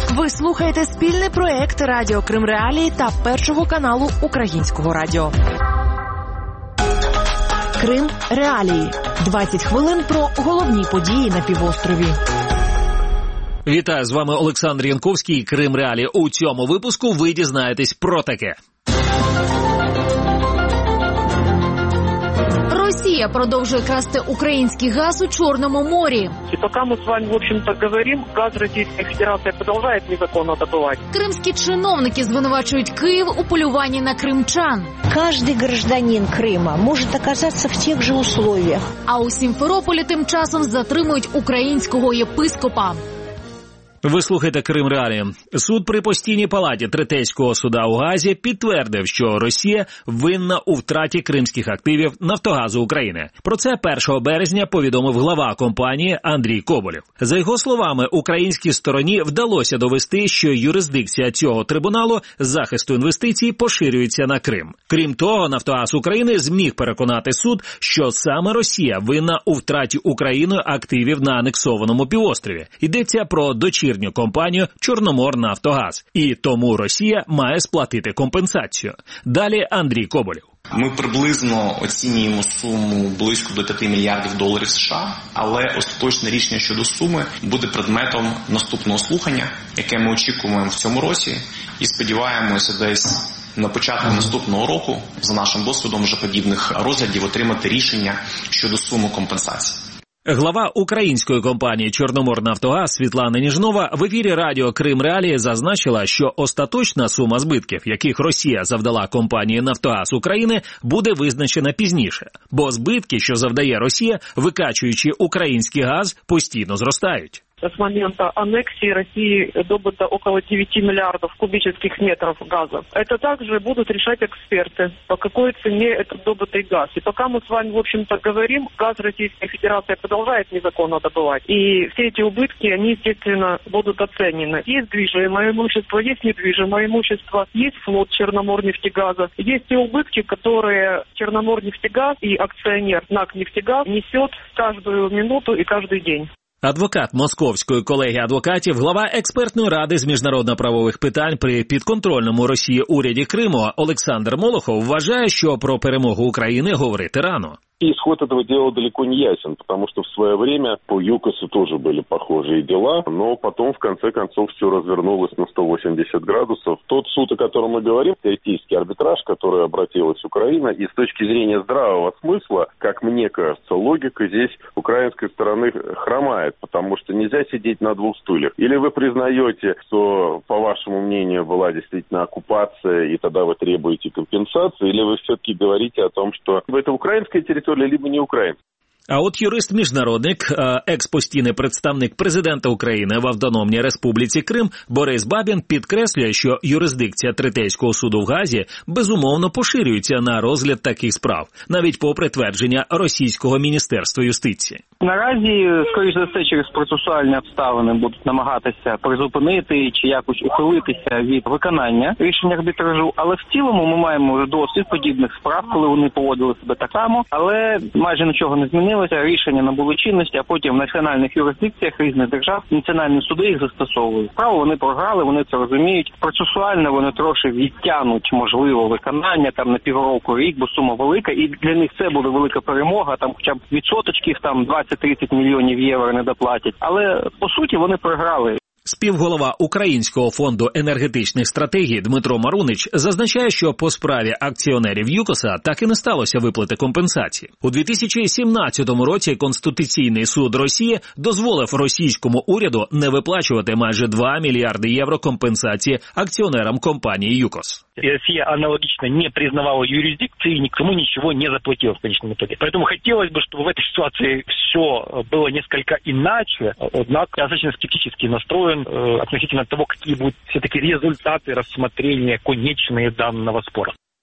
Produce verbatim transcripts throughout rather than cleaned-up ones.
Ви слухаєте спільний проєкт Радіо Крим Реалії та Першого каналу Українського радіо. Крим Реалії. двадцять хвилин про головні події на півострові. Вітаю, з вами Олександр Янковський, Крим Реалії. У цьому випуску ви дізнаєтесь про таке. Росія продовжує красти український газ у Чорному морі. И пока мы с вами, в общем-то, говорим, газ Российская Федерация продолжает незаконно добывать. Кримські чиновники звинувачують Київ у полюванні на кримчан. Каждый гражданин Крыма может оказаться в тех же условиях. А у Сімферополі тим часом затримують українського єпископа. Ви слухаєте Крим Реалії. Суд при постійній палаті Третейського суда у Гаазі підтвердив, що Росія винна у втраті кримських активів Нафтогазу України. Про це першого березня повідомив глава компанії Андрій Коболєв. За його словами, українській стороні вдалося довести, що юрисдикція цього трибуналу захисту інвестицій поширюється на Крим. Крім того, Нафтогаз України зміг переконати суд, що саме Росія винна у втраті Україною активів на анексованому півострові. Йдеться про дочірню компанію «Чорноморнафтогаз». І тому Росія має сплатити компенсацію. Далі Андрій Коболєв. Ми приблизно оцінюємо суму близько до п'яти мільярдів доларів США, але остаточне рішення щодо суми буде предметом наступного слухання, яке ми очікуємо в цьому році, і сподіваємося десь на початку наступного року, за нашим досвідом вже подібних розглядів, отримати рішення щодо суми компенсації. Глава української компанії «Чорноморнафтогаз» Світлана Ніжнова в ефірі радіо Крим Реалії зазначила, що остаточна сума збитків, яких Росія завдала компанії «Нафтогаз України», буде визначена пізніше. Бо збитки, що завдає Росія, викачуючи український газ, постійно зростають. С момента аннексии России добыто около девяти миллиардов кубических метров газа. Это также будут решать эксперты, по какой цене этот добытый газ. И пока мы с вами, в общем-то, говорим, газ Российская Федерация продолжает незаконно добывать. И все эти убытки, они, естественно, будут оценены. Есть движимое имущество, есть недвижимое имущество, есть флот Черноморнефтегаза. Есть те убытки, которые Черноморнефтегаз и акционер НАК-Нефтегаз несет каждую минуту и каждый день. Адвокат Московської колегії адвокатів, глава експертної ради з міжнародно-правових питань при підконтрольному Росії уряді Криму Олександр Молохов вважає, що про перемогу України говорити рано. И исход этого дела далеко не ясен, потому что в свое время по ЮКОСу тоже были похожие дела, но потом в конце концов все развернулось на сто восемьдесят градусов. Тот суд, о котором мы говорим, третейский арбитраж, который обратилась Украина, и с точки зрения здравого смысла, как мне кажется, логика здесь украинской стороны хромает, потому что нельзя сидеть на двух стульях. Или вы признаете, что, по вашему мнению, была действительно оккупация, и тогда вы требуете компенсации, или вы все-таки говорите о том, что это украинская территория, либо не українська. А от юрист-міжнародник, екс-постійний представник президента України в Автономній Республіці Крим Борис Бабін підкреслює, що юрисдикція Третейського суду в Гаазі безумовно поширюється на розгляд таких справ, навіть попри твердження Російського Міністерства юстиції. Наразі, скоріш за все, через процесуальні обставини будуть намагатися призупинити чи якось ухилитися від виконання рішення арбітражу, але в цілому ми маємо вже досвід подібних справ, коли вони поводили себе так само, але майже нічого не змінилося, рішення набули чинності, а потім в національних юрисдикціях різних держав національні суди їх застосовують. Справу вони програли, вони це розуміють. Процесуально вони трошки відтягнуть, можливо, виконання там на півроку, рік, бо сума велика, і для них це буде велика перемога, там хоча б відсоточків, там двадцять-тридцять мільйонів євро не доплатять. Але, по суті, вони програли. Співголова Українського фонду енергетичних стратегій Дмитро Марунич зазначає, що по справі акціонерів ЮКОСа так і не сталося виплати компенсації. У дві тисячі сімнадцятому році Конституційний суд Росії дозволив російському уряду не виплачувати майже два мільярди євро компенсації акціонерам компанії ЮКОС. Россия аналогично не признавала юрисдикции и никому ничего не заплатила в конечном итоге. Поэтому хотелось бы, чтобы в этой ситуации все было несколько иначе, однако я достаточно скептически настроен э, относительно того, какие будут все-таки результаты рассмотрения конечные данного спора.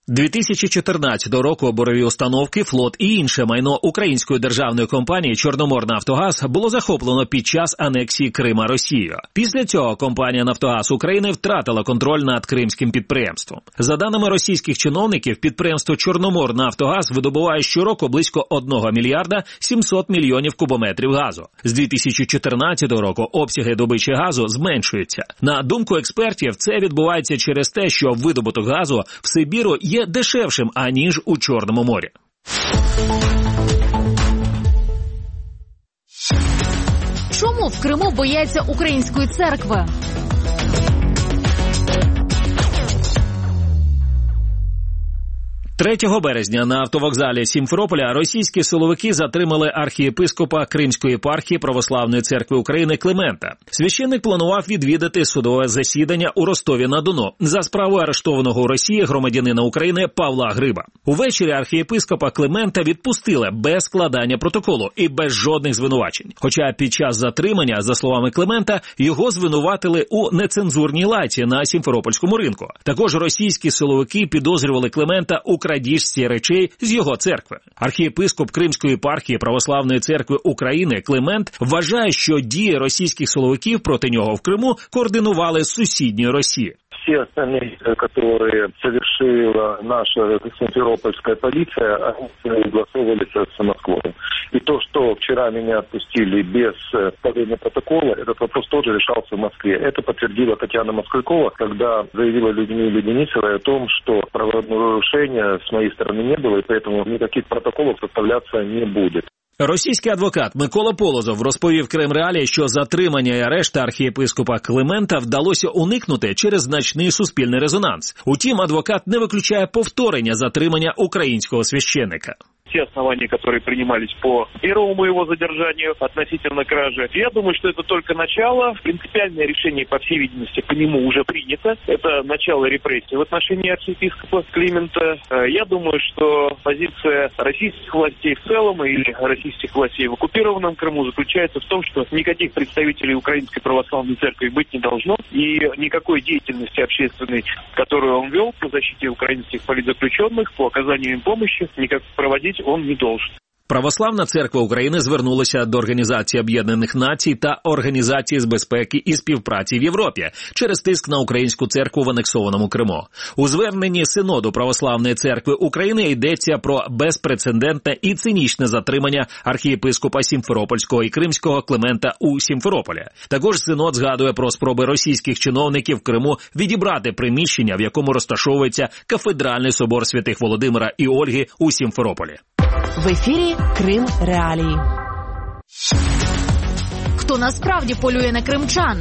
дві тисячі чотирнадцятого року бурові установки, флот і інше майно української державної компанії «Чорноморнафтогаз» було захоплено під час анексії Крима Росією. Після цього компанія «Нафтогаз України» втратила контроль над кримським підприємством. За даними російських чиновників, підприємство «Чорноморнафтогаз» видобуває щороку близько одного мільярда сімсот мільйонів кубометрів газу. З дві тисячі чотирнадцятого року обсяги добичі газу зменшуються. На думку експертів, це відбувається через те, що видобуток газу в Сибіру є є дешевшим, аніж у Чорному морі. Чому в Криму бояться української церкви? третього березня на автовокзалі Сімферополя російські силовики затримали архієпископа Кримської єпархії Православної церкви України Климента. Священник планував відвідати судове засідання у Ростові-на-Дону за справою арештованого у Росії громадянина України Павла Гриба. Увечері архієпископа Климента відпустили без складання протоколу і без жодних звинувачень. Хоча під час затримання, за словами Климента, його звинуватили у нецензурній лайці на Сімферопольському ринку. Також російські силовики підозрювали Климента у крадіжці речей з його церкви. Архієпископ Кримської єпархії Православної церкви України Климент вважає, що дії російських силовиків проти нього в Криму координували з сусідньої Росії. Все остальные, которые совершила наша симферопольская полиция, они согласовывались с Москвой. И то, что вчера меня отпустили без подания протокола, этот вопрос тоже решался в Москве. Это подтвердила Татьяна Москалькова, когда заявила Людмиле Денисовой о том, что правонарушения с моей стороны не было, и поэтому никаких протоколов составляться не будет. Російський адвокат Микола Полозов розповів Кримреалії, що затримання і арешт архієпископа Климента вдалося уникнути через значний суспільний резонанс. Утім, адвокат не виключає повторення затримання українського священника. Те основания, которые принимались по первому моему задержанию относительно кражи. Я думаю, что это только начало. Принципиальное решение, по всей видимости, по нему уже принято. Это начало репрессий в отношении архиепископа Климента. Я думаю, что позиция российских властей в целом или российских властей в оккупированном Крыму заключается в том, что никаких представителей Украинской Православной Церкви быть не должно. И никакой деятельности общественной, которую он вел по защите украинских политзаключенных, по оказанию им помощи, никак проводить он не должен. Православна церква України звернулася до Організації Об'єднаних Націй та Організації з безпеки і співпраці в Європі через тиск на українську церкву в анексованому Криму. У зверненні Синоду Православної церкви України йдеться про безпрецедентне і цинічне затримання архієпископа Сімферопольського і Кримського Климента у Сімферополі. Також Синод згадує про спроби російських чиновників в Криму відібрати приміщення, в якому розташовується кафедральний собор святих Володимира і Ольги у Сімферополі. В ефірі Крим Реалії. Хто насправді полює на кримчан?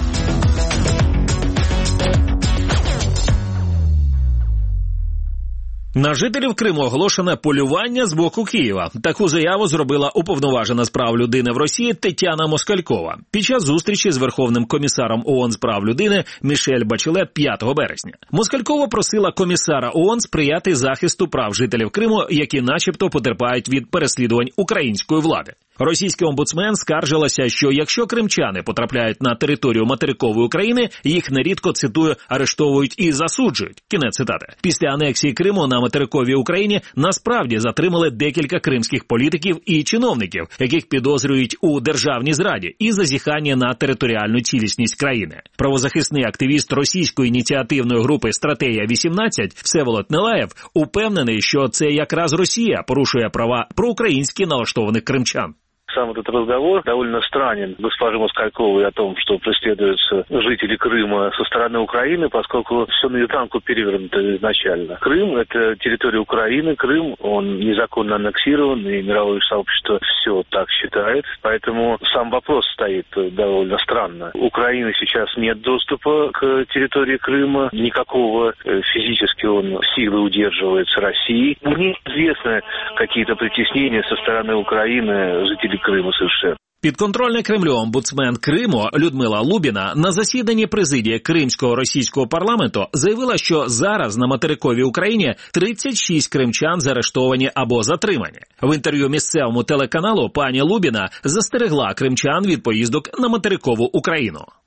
На жителів Криму оголошене полювання з боку Києва. Таку заяву зробила уповноважена з прав людини в Росії Тетяна Москалькова під час зустрічі з Верховним комісаром ООН з прав людини Мішель Бачелет п'ятого березня. Москалькова просила комісара ООН сприяти захисту прав жителів Криму, які начебто потерпають від переслідувань української влади. Російський омбудсмен скаржилася, що якщо кримчани потрапляють на територію материкової України, їх нерідко, цитую, арештовують і засуджують. Кінець цитати. Після анексії Криму на материковій Україні насправді затримали декілька кримських політиків і чиновників, яких підозрюють у державній зраді і зазіханні на територіальну цілісність країни. Правозахисний активіст російської ініціативної групи «Стратегія-вісімнадцять» Всеволод Нелаєв упевнений, що це якраз Росія порушує права проукраїнськи налаштованих кримчан. Сам этот разговор довольно странен госпожи Москальковой о том, что преследуются жители Крыма со стороны Украины, поскольку все наизнанку перевернуто изначально. Крым – это территория Украины, Крым, он незаконно аннексирован, и мировое сообщество все так считает, поэтому сам вопрос стоит довольно странно. У Украины сейчас нет доступа к территории Крыма, никакого физически он силы удерживается Россией. Мне известны какие-то притеснения со стороны Украины жителей Криму совершенно. Підконтрольний Кремлю омбудсмен Криму Людмила Лубіна на засіданні президії Кримського російського парламенту заявила, що зараз на материковій Україні тридцять шість кримчан заарештовані або затримані. В інтерв'ю місцевому телеканалу пані Лубіна застерегла кримчан від поїздок на материкову Україну.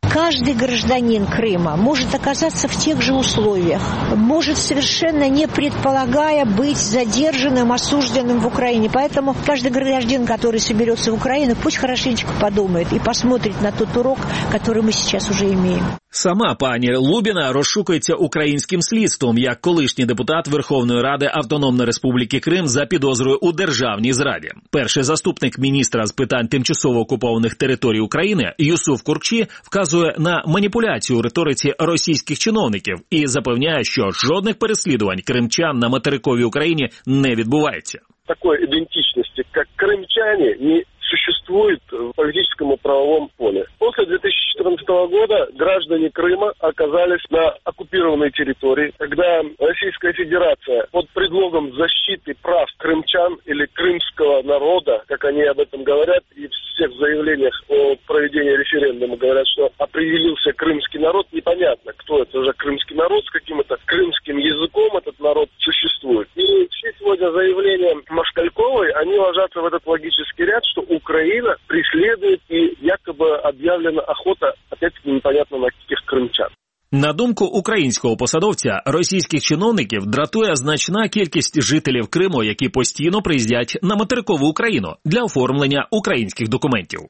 Каждый гражданин Крыма может оказаться в тех же условиях, может совершенно не предполагая быть задержанным, осужденным в Украине. Поэтому каждый гражданин, который соберется в Украину, пусть хорошенечко подумает и посмотрит на тот урок, который мы сейчас уже имеем. Сама пані Лубіна розшукується українським слідством як колишній депутат Верховної Ради Автономної Республіки Крим за підозрою у державній зраді. Перший заступник міністра з питань тимчасово окупованих територій України Юсуф Куркчі вказує на маніпуляцію у риториці російських чиновників і запевняє, що жодних переслідувань кримчан на материковій Україні не відбувається. Такої ідентичності, як кримчані, не существует в политическом и правовом поле. После две тысячи четырнадцатого года граждане Крыма оказались на оккупированной территории, когда Российская Федерация под предлогом защиты прав крымчан или крымского народа, как они об этом говорят, и в всех заявлениях о проведении референдума говорят, что определился крымский народ, непонятно, кто это уже крымский народ, с каким-то крымским языком этот народ существует. И все сегодня заявления Машкальковой, они ложатся в этот логический ряд, что Украина преследует и якобы объявлена охота, опять-таки непонятно на каких крымчан. На думку українського посадовця, російських чиновників дратує значна кількість жителів Криму, які постійно приїздять на материкову Україну для оформлення українських документів.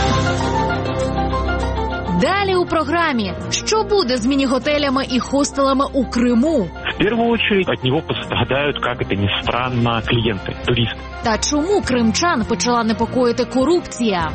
Далі у програмі. Що буде з міні-готелями і хостелами у Криму? В первую очередь от него пострадают, как это ни странно, клиенты, туристы. Та чому кримчан почала непокоїти корупція?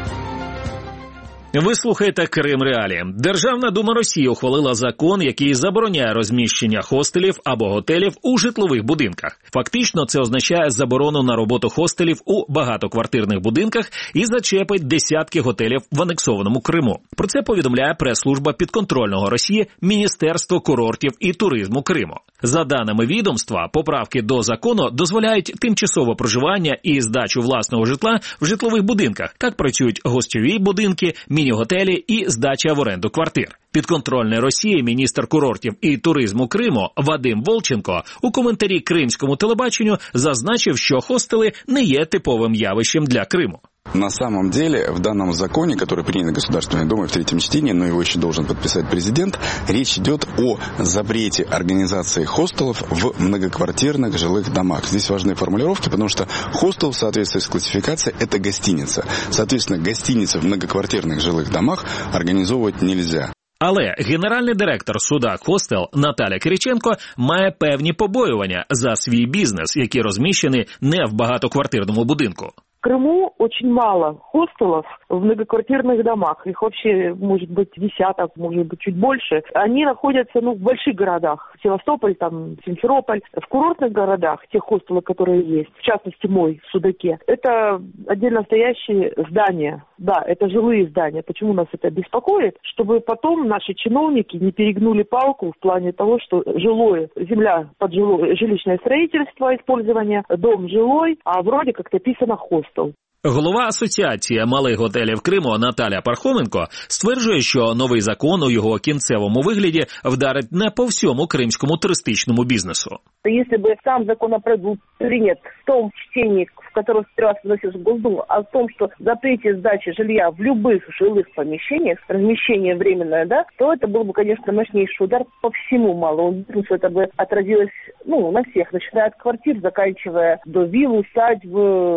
Ви слухаєте Крим Реалії. Державна дума Росії ухвалила закон, який забороняє розміщення хостелів або готелів у житлових будинках. Фактично це означає заборону на роботу хостелів у багатоквартирних будинках і зачепить десятки готелів в анексованому Криму. Про це повідомляє прес-служба підконтрольного Росії Міністерство курортів і туризму Криму. За даними відомства, поправки до закону дозволяють тимчасове проживання і здачу власного житла в житлових будинках, як працюють гостьові будинки, міні-готелі і здача в оренду квартир. Підконтрольний Росії міністр курортів і туризму Криму Вадим Волченко у коментарі кримському телебаченню зазначив, що хостели не є типовим явищем для Криму. На самом деле, в данном законе, который принят Государственной Думой в третьем чтении, но его еще должен подписать президент, речь идет о запрете организации хостелов в многоквартирных жилых домах. Здесь важные формулировки, потому что хостел в соответствии с классификацией – это гостиница. Соответственно, гостиницы в многоквартирных жилых домах организовывать нельзя. Але генеральний директор суда «Хостел» Наталя Кириченко має певні побоювання за свій бізнес, які розміщені не в багатоквартирному будинку. В Крыму очень мало хостелов в многоквартирных домах. Их вообще может быть десяток, может быть чуть больше. Они находятся ну, в больших городах. Севастополь, там, Симферополь. В курортных городах, те хостелы, которые есть, в частности мой в Судаке, это отдельно стоящие здания. Да, это жилые здания. Почему нас это беспокоит? Чтобы потом наши чиновники не перегнули палку в плане того, что жилое, земля под жилое, жилищное строительство, использование, дом жилой, а вроде как написано хостел. Голова Асоціації малих готелів Криму Наталя Пархоменко стверджує, що новий закон у його кінцевому вигляді вдарить не по всьому кримському туристичному бізнесу. Если бы сам законопроект был принят в том чтении, в котором сперва вносился в Госдуму, а в том, что запрете сдачи жилья в любых жилых помещениях, размещение временное, да, то это был бы, конечно, мощнейший удар по всему малому бизнесу. Это бы отразилось, ну, на всех, начиная от квартир, заканчивая до вилл, усадьб,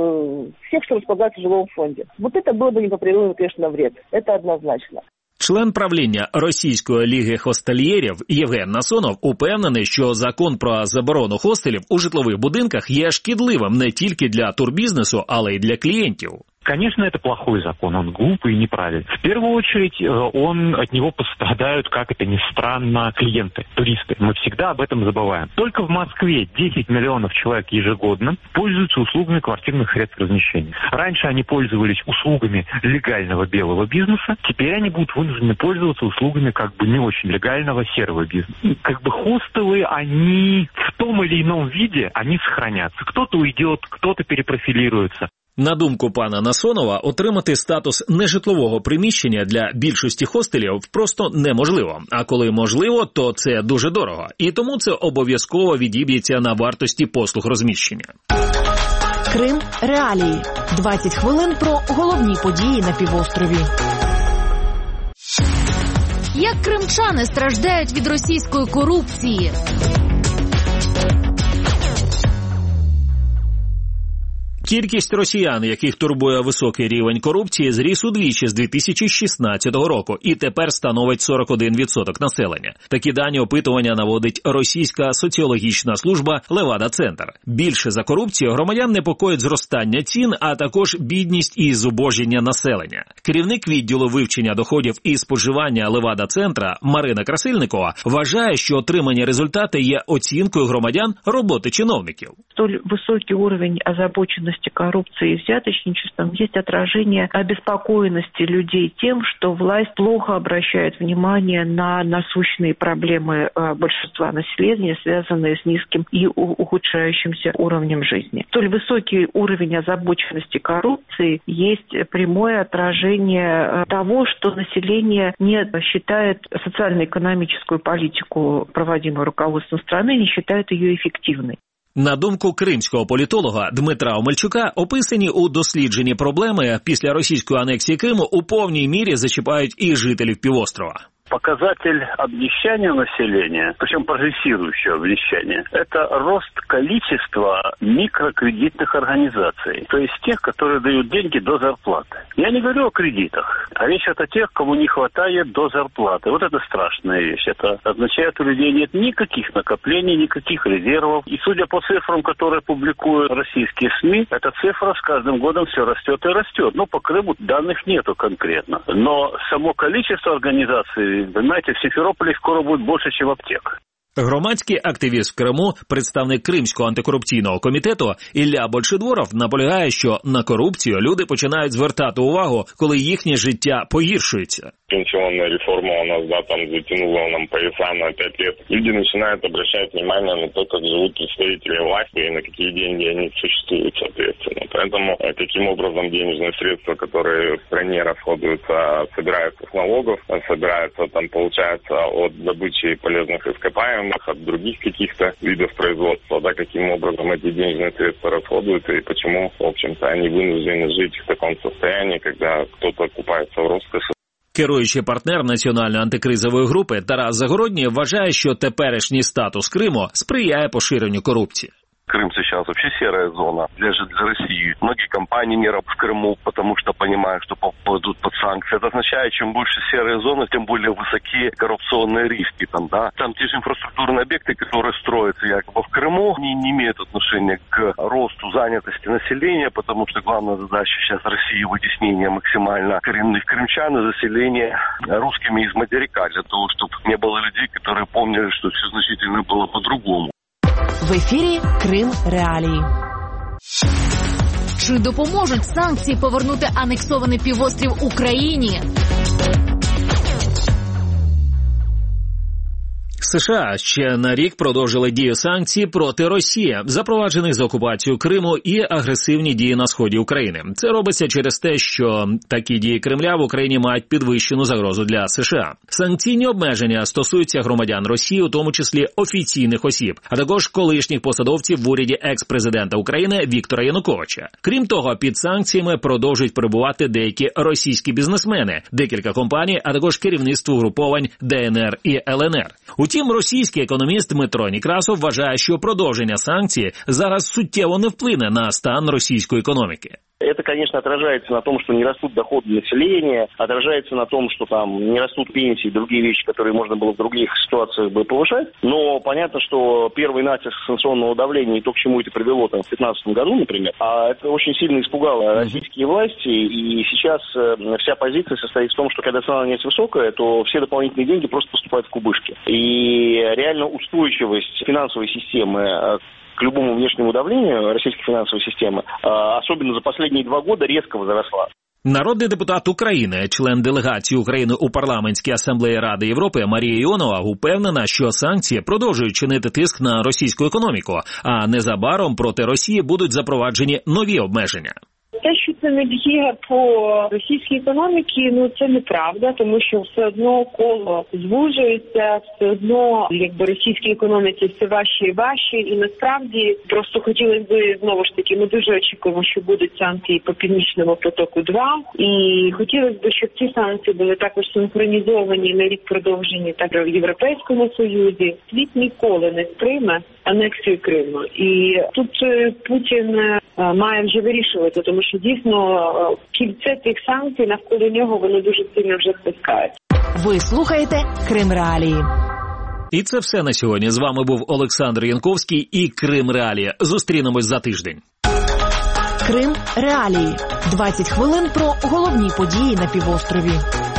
всех, что располагается в жилом фонде. Вот это было бы непоправимый, конечно, вред. Это однозначно. Член правління Російської ліги хостельєрів Євген Насонов упевнений, що закон про заборону хостелів у житлових будинках є шкідливим не тільки для турбізнесу, але й для клієнтів. Конечно, это плохой закон, он глупый и неправильный. В первую очередь, он, от него пострадают, как это ни странно, клиенты, туристы. Мы всегда об этом забываем. Только в Москве десять миллионов человек ежегодно пользуются услугами квартирных средств размещения. Раньше они пользовались услугами легального белого бизнеса, теперь они будут вынуждены пользоваться услугами как бы не очень легального серого бизнеса. Как бы хостелы, они в том или ином виде, они сохранятся. Кто-то уйдет, кто-то перепрофилируется. На думку пана Насонова, отримати статус нежитлового приміщення для більшості хостелів просто неможливо. А коли можливо, то це дуже дорого. І тому це обов'язково відіб'ється на вартості послуг розміщення. Крим Реалії. двадцять хвилин про головні події на півострові. Як кримчани страждають від російської корупції? Кількість росіян, яких турбує високий рівень корупції, зріс удвічі з дві тисячі шістнадцятого року і тепер становить сорок один відсоток населення. Такі дані опитування наводить російська соціологічна служба Левада-Центр. Більше за корупцію громадян непокоїть зростання цін, а також бідність і зубожіння населення. Керівник відділу вивчення доходів і споживання Левада-Центра Марина Красильникова вважає, що отримані результати є оцінкою громадян роботи чиновників. Столь високий рівень озабоченості коррупцией и взяточничеством есть отражение обеспокоенности людей тем, что власть плохо обращает внимание на насущные проблемы большинства населения, связанные с низким и ухудшающимся уровнем жизни. Столь высокий уровень озабоченности коррупции есть прямое отражение того, что население не считает социально-экономическую политику, проводимую руководством страны, не считает ее эффективной. На думку кримського політолога Дмитра Омельчука, описані у дослідженні проблеми після російської анексії Криму у повній мірі зачіпають і жителів півострова. Показатель обнищания населения, причем прогрессирующего обнищания, это рост количества микрокредитных организаций, то есть тех, которые дают деньги до зарплаты. Я не говорю о кредитах, а речь идет о тех, кому не хватает до зарплаты. Вот это страшная вещь. Это означает, что у людей нет никаких накоплений, никаких резервов. И судя по цифрам, которые публикуют российские СМИ, эта цифра с каждым годом все растет и растет. Ну, по Крыму данных нету конкретно. Но само количество организаций, понимаете, в Симферополе скоро будет больше, чем аптек. Громадський активіст в Криму, представник Кримського антикорупційного комітету Ілля Большедворов наполягає, що на корупцію люди починають звертати увагу, коли їхнє життя погіршується. Пенсионная реформа у нас, да, там затянула нам пояса на пять лет. Люди начинают обращать внимание на то, как живут представители власти и на какие деньги они существуют, соответственно. Поэтому каким образом денежные средства, которые в стране расходуются, собираются с налогов, собираются, там, получается, от добычи полезных ископаемых, от других каких-то видов производства, да, каким образом эти денежные средства расходуются и почему, в общем-то, они вынуждены жить в таком состоянии, когда кто-то купается в роскоши. Керуючий партнер національної антикризової групи Тарас Загородній вважає, що теперішній статус Криму сприяє поширенню корупції. Крым сейчас вообще серая зона для, для России. Многие компании не работают в Крыму, потому что понимают, что попадут под санкции. Это означает, чем больше серая зона, тем более высокие коррупционные риски. Там, да? Там те же инфраструктурные объекты, которые строятся якобы в Крыму, они не имеют отношения к росту занятости населения, потому что главная задача сейчас России – вытеснение максимально коренных крымчан и заселение русскими из материка, для того, чтобы не было людей, которые помнили, что все значительно было по-другому. В ефірі Крим Реалії. Чи допоможуть санкції повернути анексований півострів Україні? США ще на рік продовжили дію санкцій проти Росії, запроваджених за окупацію Криму і агресивні дії на сході України. Це робиться через те, що такі дії Кремля в Україні мають підвищену загрозу для США. Санкційні обмеження стосуються громадян Росії, у тому числі офіційних осіб, а також колишніх посадовців в уряді екс-президента України Віктора Януковича. Крім того, під санкціями продовжують перебувати деякі російські бізнесмени, декілька компаній, а також керівництво угруповань Де Ен Ер і Ел Ен Ер. Утім, російський економіст Дмитро Некрасов вважає, що продовження санкцій зараз суттєво не вплине на стан російської економіки. Это, конечно, отражается на том, что не растут доходы населения, отражается на том, что там не растут пенсии, другие вещи, которые можно было в других ситуациях бы повышать. Но понятно, что первый натиск санкционного давления и то, к чему это привело там, в две тысячи пятнадцатом году, например, а это очень сильно испугало российские власти. И сейчас вся позиция состоит в том, что когда цена на нефть высокая, то все дополнительные деньги просто поступают в кубышки. И реально устойчивость финансовой системы к любому внешнему давлению российской финансовой системы, особенно за последние два года, резко возросла. Народний депутат України, член делегації України у парламентській асамблеї Ради Європи Марія Іонова упевнена, що санкції продовжують чинити тиск на російську економіку, а незабаром проти Росії будуть запроваджені нові обмеження. Те, що це не б'є по російській економіці, ну це неправда, тому що все одно коло звужується, все одно якби російській економіці все важче і важче, і насправді просто хотілося б, знову ж таки, ми дуже очікуємо, що будуть санкції по Північному потоку два, і хотілося б, щоб ці санкції були також синхронізовані на рік продовжені так в Європейському Союзі. Світ ніколи не сприйме анексію Криму. І тут Путін має вже вирішувати, тому що дійсно кільце цих санкцій навколо нього воно дуже сильно вже стискає. Ви слухаєте Крим Реалії. І це все на сьогодні. З вами був Олександр Янковський і Крим Реалії. Зустрінемось за тиждень. Крим Реалії. двадцять хвилин про головні події на півострові.